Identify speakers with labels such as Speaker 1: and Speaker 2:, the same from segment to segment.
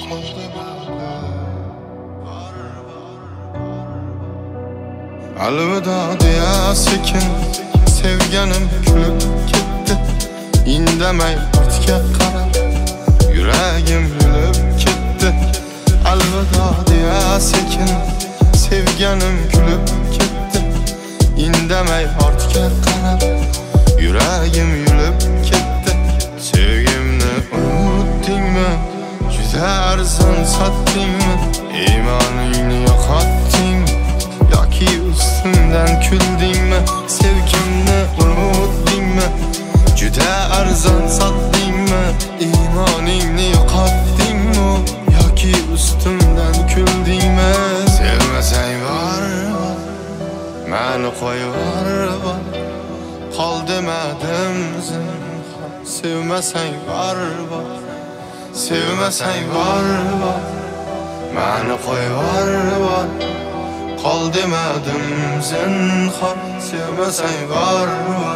Speaker 1: Alvida deya sekin sevganim kulib ketdi. Indamay ortga qarab yuragim yulib ketdi. Alvida deya sekin sevganim kulib ketdi. Indamay ortga qarab yuragim yulib ketdi. Sevgimni unutdingmi? Juda arzon sotdingmi? Iymoningni yo'qotding yoki ustimdan kuldingmi? Sevgimni unutdingmi? Juda arzon sotdingmi? Iymoningni yo'qotdingmi yoki ustimdan kuldingmi? Sevmasang bor, meni qo'yib qol demadim zinhor. Sevmasang bor, sevmasang bor, meni qo'yib qol demadim zinhor. Sevmasang bor.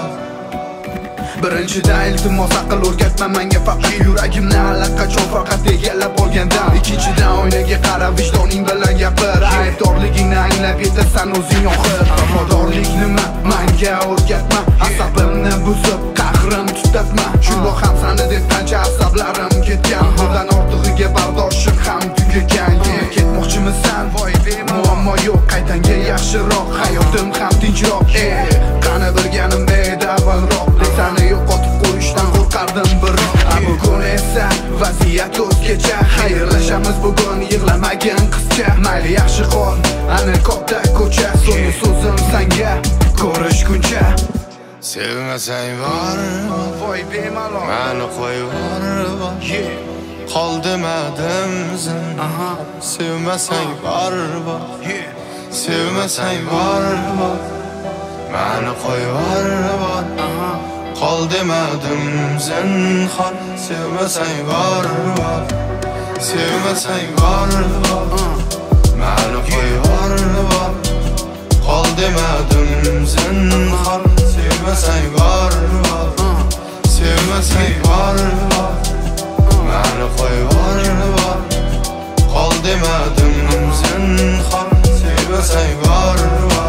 Speaker 2: Birinchida iltimos aql o'rgatma menga, faqat yuragimni allaqachon faqat egallab olgandan. Ikkinchidan oynaga qarab vijdoning bilan gapir, aybdorligingni anglab yetasan o'zing oxir. Vafodorlik nima menga o'rgatma, asabimni buzib qahrim tutatma. Shundoq ham sani deb qancha asablarim ketgan, bundan ortig'iga bardoshim ham tugagan. Ketmoqchimisan? Voy muammo yo'q, qaytanga yaxshiroq, hayotim ham tinchroq. Qani bilganim edi avvalroq, seni yo'qotib qo'yishdan qo'rqardim biroq. Bugun esa vaziyat o'zgacha, xayrlashamiz bugun, yig'lamagin qizcha. Mayli yaxshi qol, ana katta ko'cha, so'nggi so'zim senga ko'rishguncha.
Speaker 1: Sevmasang bor,
Speaker 2: voy bemalol
Speaker 1: meni qo'yib qol demadim zinhor. Sevmasang bor, sevmasang bor, meni qo'yib qol demadim zinhor. Sevmasang bor, sevmasang bor, meni qo'yib qol demadim zinhor. Sevmasang bor, sevmasang bor, meni qo'yib qol demadim zinhor. Sevmasang bor.